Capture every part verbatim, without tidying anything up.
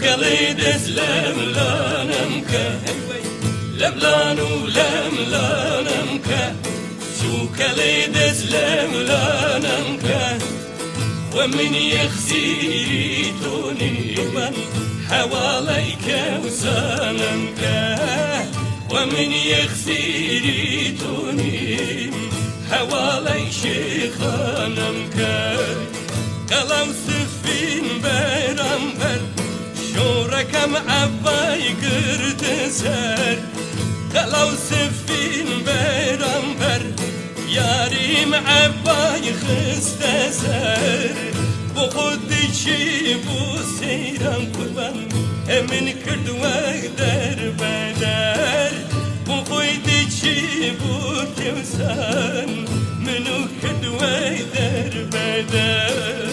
كليدس لملانمك لملانو لملانمك شو كليدس لملانمك ومن يخزيتوني من حواليك وسلامك ومن يخزيتوني حوالي شيخانمك قلم سفين برامبر شوركم عباي قرد سر قلم سفين برامبر ياريم عباي خست سر بخود شي بو سيران قربان من كرد وقدر بدر بخود شي بو كوسان منو كرد وقدر بدر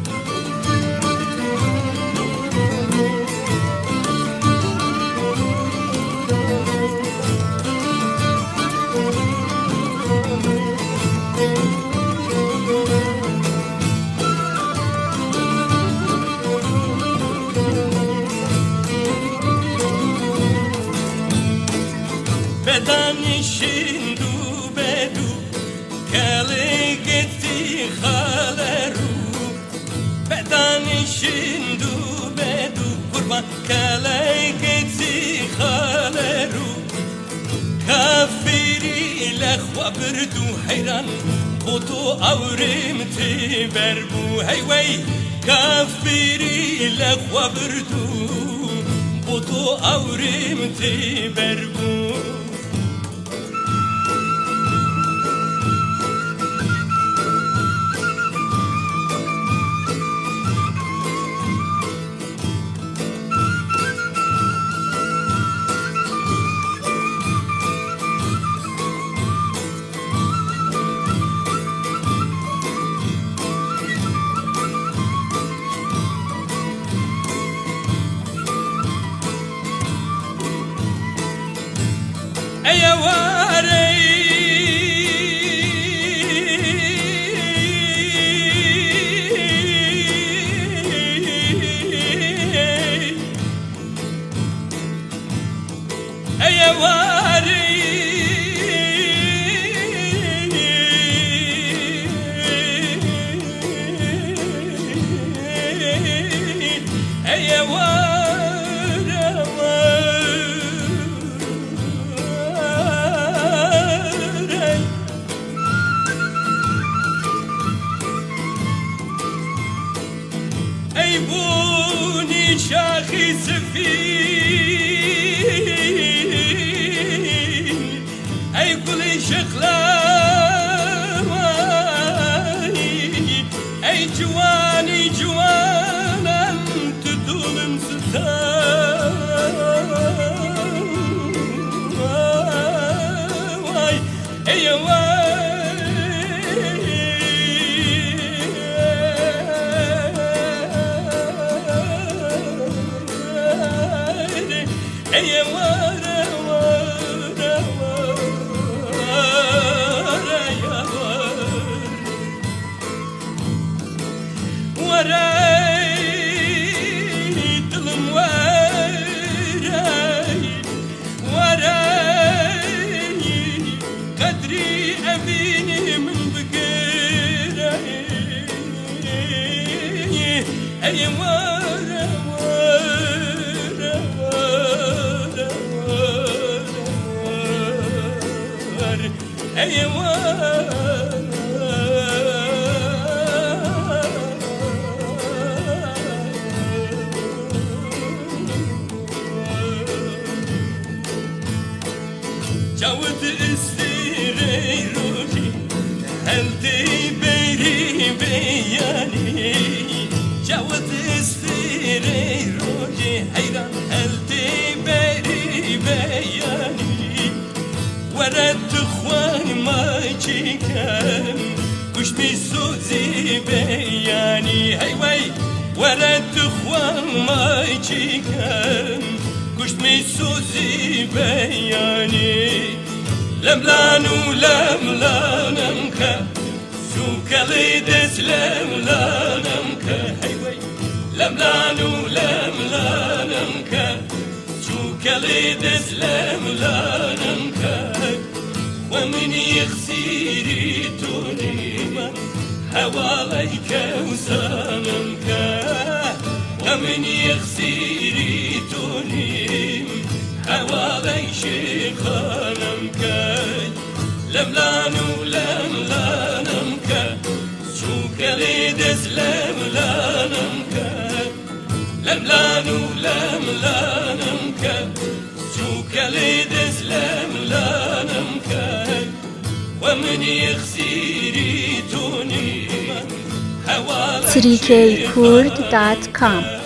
بدني شندو بدو كاليجتي خالرو بدني شندو بدو قربان كاليجتي خالرو كافري لخوا بردو حيران بوتو أورمتي بربو هيوي كافري لخوا بردو بوتو أورمتي بربو يا واري يا واري يا واري أي بوني شاخي سفين أي كل شغلاني أي جواني جوانا تدولم ستاي أي واي يا ورا ورا ورا يا ورا تلم ورا ورا قدري أبيني من بقرة يا ورا أيوة جاود استيري روحي هل تبيري بياني جاود استيري روحي حيران هل تبيري بياني ورد اخوان ما جيكم وش بيسوزي بياني هيوي ورد اخوان ما جيكم وش بيسوزي بياني لملانو لملانمك شو كليدس لملانمك هيوي لملانو لملانمك قليد اسلام لانمك ومن يخسيري توني حواليك وسلامك ومن يخسيري توني حوالي شيخانمك لملانو لملانمك شو قليد اسلام لانمك لملانو لملانمك شو قليد اسلام لانمك ومن يخسيري توني تریکی کورد دات کام